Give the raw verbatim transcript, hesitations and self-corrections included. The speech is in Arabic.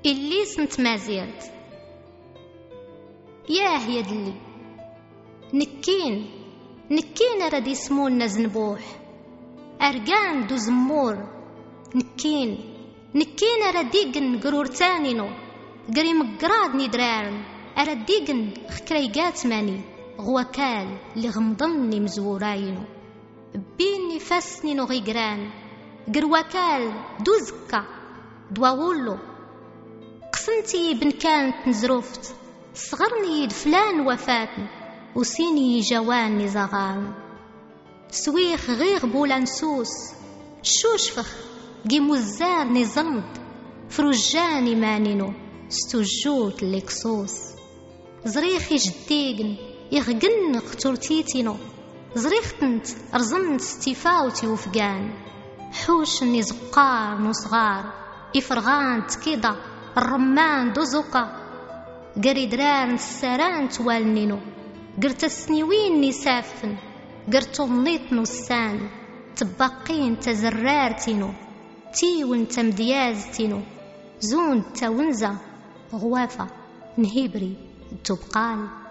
اللي سنت مازيرت. ياه يا دلي نكين نكين راد يسمونا زنبوح أرقان دو زمور. نكين نكين راديقن قرور تانينو قري مقراد ندرارن أراديقن خكريقات ماني غوكال اللي غمضني مزوراينو بيني فاسني نو غيقران قروكال دو زكا دواغولو قسنتي بن كانت نزروفت صغرني يد فلان وفاتن وسيني جواني زغان سويخ غير بولانسوس شوشفخ قيمو الزارني زلمد فرجاني مانينو ستوجوت الليكسوس زريخي جديقن يغقن قتورتيتينو زريختنت رزمت ستيفاوتي وفقان حوشني زقار نصغار إفرغان تكيدا الرمان دوزوكا قري درار السران توالنينو قرت السنيوين نسافن قرتو النيط نسان تبقين تزرارتينو تيون تمديازتينو زون تاونزا غوافة نهيبري تبقال